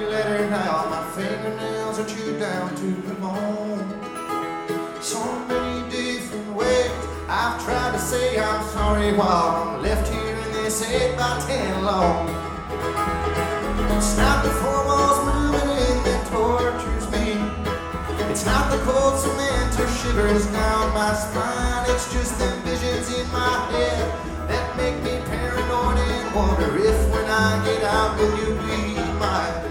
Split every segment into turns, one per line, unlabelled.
three-letter now. My fingernails are chewed down to the bone. So many different ways I've tried to say I'm sorry while I'm left here in this 8x10 alone. It's not the four walls moving in that tortures me. It's not the cold cement or shivers down my spine. It's just the visions in my head that make me paranoid and wonder if when I get out will you be mine.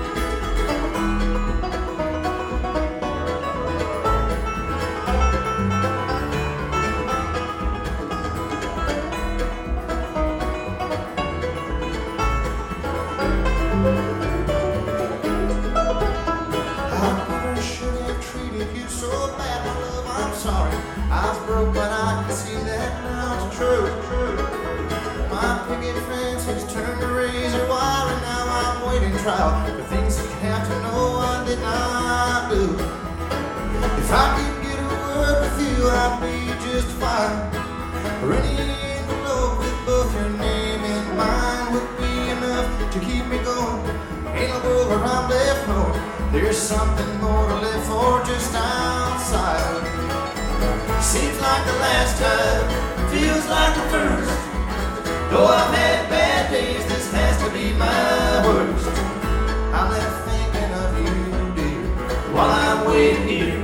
I was broke, but I can see that now it's true. My picket fence has turned to razor wire, and now I'm waiting trial for things you have to know I did not do. If I could get a word with you, I'd be just fine. Or any envelope with both your name and mine would be enough to keep me going. Ain't no world where I'm left alone. There's something more to live for just outside. Seems like the last time, feels like the first. Though I've had bad days, this has to be my worst. I'm left thinking of you, dear, while I'm waiting here.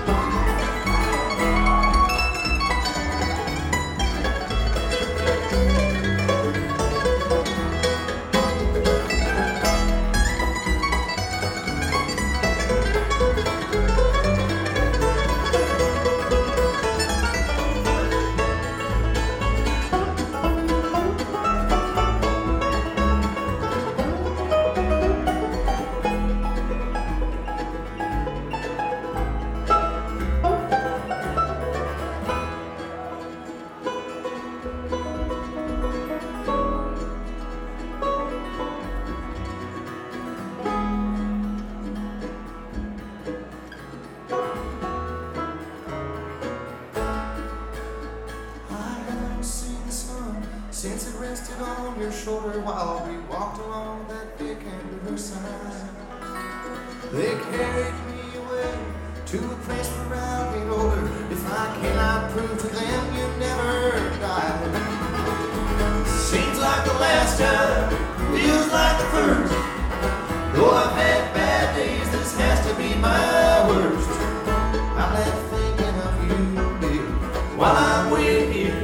Since it rested on your shoulder while we walked along that thick end of her side. They carried me away to a place where I'll be older. If I cannot prove to them you never died. Seems like the last time, feels like the first. Though I've had bad days, this has to be my worst. I'm left thinking of you, dear, while I'm waiting here.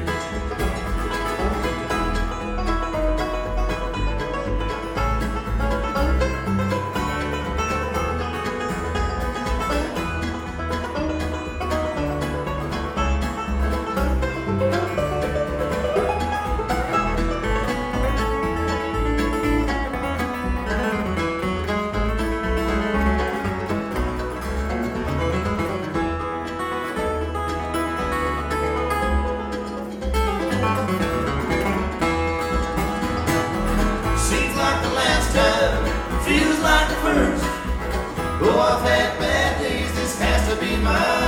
Feels like the first. Though I've had bad days, this has to be mine.